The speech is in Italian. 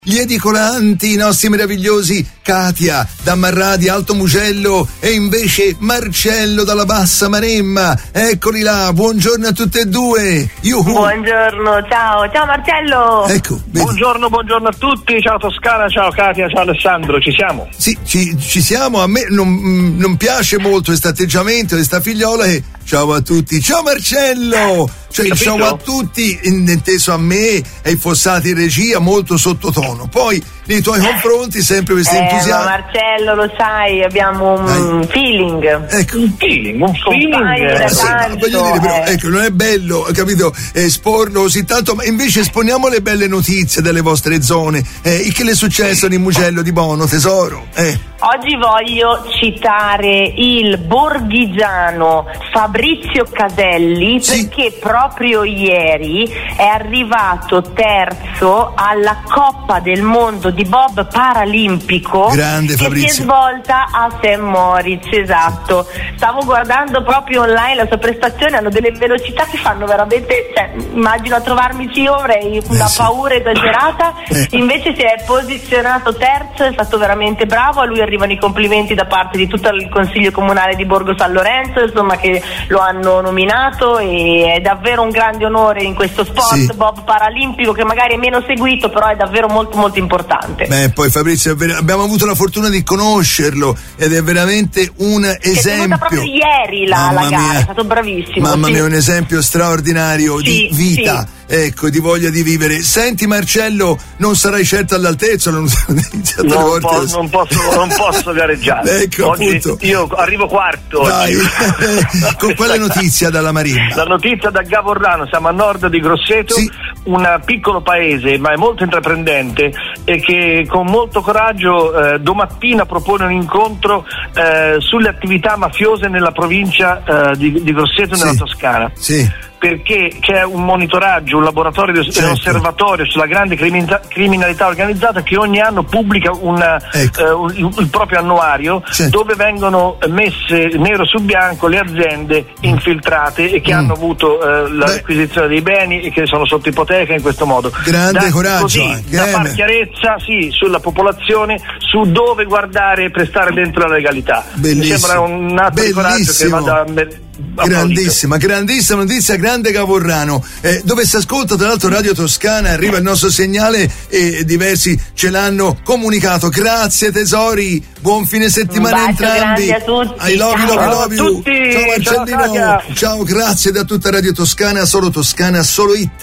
Gli edicolanti, i nostri meravigliosi Katia da Marradi, Alto Mugello e invece Marcello dalla Bassa Maremma. Eccoli là, buongiorno a tutte e due. Buongiorno, ciao Marcello. Ecco, vedi. Buongiorno a tutti, ciao Toscana, ciao Katia, ciao Alessandro, ci siamo? Sì, ci siamo. A me non piace molto questo atteggiamento di sta figliola che ciao a tutti, ciao Marcello, cioè Capito? ciao a tutti, inteso a me e i fossati in regia, molto sottotono. Poi nei tuoi confronti sempre questo entusiasmo. Ma Marcello, lo sai, abbiamo un feeling. Ecco. Un feeling. Da Sì, tanto, voglio dire, però, ecco, non è bello, capito, esporlo così tanto, ma invece esponiamo le belle notizie delle vostre zone. Che le è successo di Mugello di Bono, tesoro? Oggi voglio citare il borghigiano Fabrizio Caselli, Sì. perché proprio ieri è arrivato terzo alla Coppa del Mondo di bob paralimpico. Grande che Fabrizio. si è svolta a St. Moritz, esatto. Stavo guardando proprio online la sua prestazione, hanno delle velocità che fanno veramente, immagino a trovarmici io avrei una sì. paura esagerata. Invece si è posizionato terzo, è stato veramente bravo. A lui arrivano i complimenti da parte di tutto il Consiglio Comunale di Borgo San Lorenzo, insomma, che lo hanno nominato, e è davvero un grande onore in questo sport, Sì. bob paralimpico, che magari è meno seguito, però è davvero molto molto importante. Beh, poi Fabrizio, abbiamo avuto la fortuna di conoscerlo ed è veramente un esempio. È venuta proprio ieri la Mamma gara, mia. è stato bravissimo. Mamma sì. mia, un esempio straordinario Sì, di vita. sì. Ecco, di voglia di vivere. Senti Marcello, non sarai certo all'altezza, non posso gareggiare. Ecco, oggi appunto. io arrivo quarto. Vai. Oggi. Con quale notizia dalla Marina? La notizia da Gavorrano, siamo a nord di Grosseto, Sì. un piccolo paese ma è molto intraprendente e che con molto coraggio domattina propone un incontro sulle attività mafiose nella provincia di Grosseto, nella Sì. Toscana. Sì. Perché c'è un monitoraggio, un laboratorio, un Certo. osservatorio sulla grande criminalità organizzata che ogni anno pubblica il proprio annuario, Certo. dove vengono messe nero su bianco le aziende infiltrate e che hanno avuto la requisizione dei beni e che sono sotto ipoteca in questo modo. Grande coraggio Così, anche, da far chiarezza sulla popolazione, su dove guardare e prestare dentro la legalità. Bellissimo. Mi sembra un atto di coraggio che vada grandissima notizia, grande Gavorrano, dove si ascolta tra l'altro Radio Toscana, arriva il nostro segnale e diversi ce l'hanno comunicato. Grazie tesori, buon fine settimana Un bacio entrambi. grande a tutti. I love you. Ciao a tutti. Ciao Marcellino, Ciao, ciao, grazie da tutta Radio Toscana, solo Toscana, solo It.